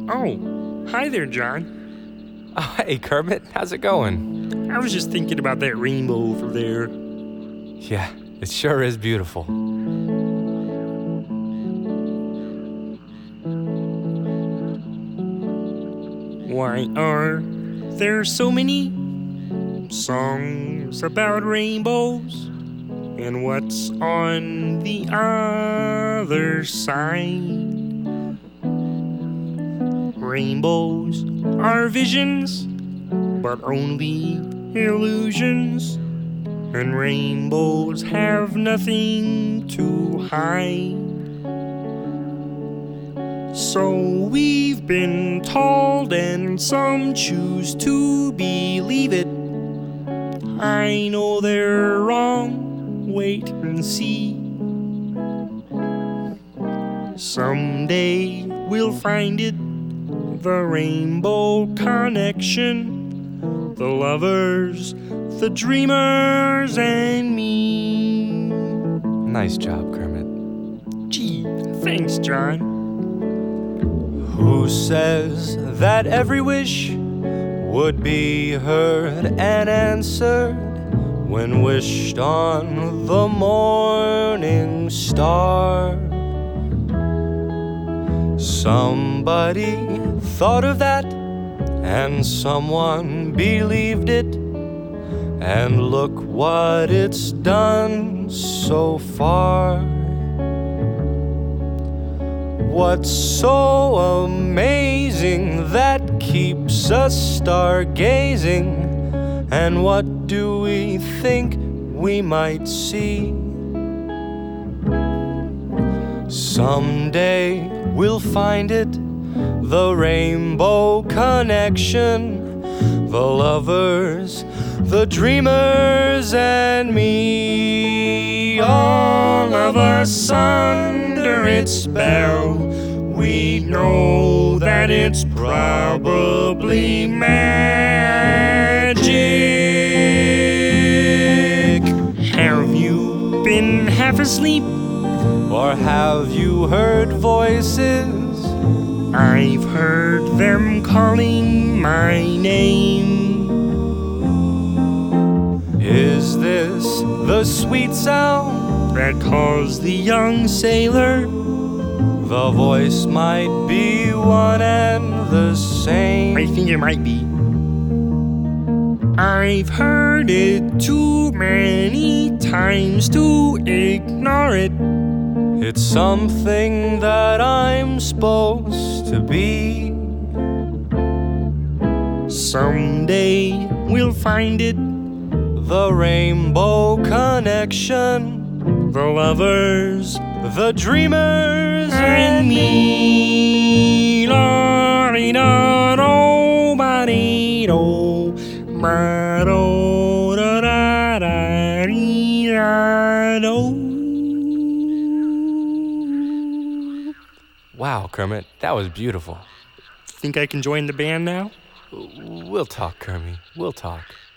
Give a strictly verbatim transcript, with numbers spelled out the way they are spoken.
Oh, hi there, John. Oh, hey, Kermit. How's it going? I was just thinking about that rainbow over there. Yeah, it sure is beautiful. Why are there so many songs about rainbows? And what's on the other side? Rainbows are visions, but only illusions. And rainbows have nothing to hide. So we've been told, and some choose to believe it. I know they're wrong, wait and see. Someday we'll find it, the rainbow connection, the lovers, the dreamers, and me. Nice job, Kermit. Gee, thanks, John. Who says that every wish would be heard and answered when wished on the morning star? Somebody thought of that, and someone believed it, and look what it's done so far. What's so amazing that keeps us stargazing? And what do we think we might see? Someday we'll find it, the rainbow connection, the lovers, the dreamers, and me. All of us under its spell, we know that it's probably magic. Have you been half asleep? Or have you heard voices? I've heard them calling my name. Is this the sweet sound that calls the young sailor? The voice might be one and the same. I think it might be. I've heard it too many times to ignore it. It's something that I'm supposed to be. Someday we'll find it, the rainbow connection, the lovers, the dreamers, and me. La-di-da-do-ba-di-do, ba-do-da-da-da-dee-da-do. Wow, Kermit, that was beautiful. Think I can join the band now? We'll talk, Kermit. We'll talk.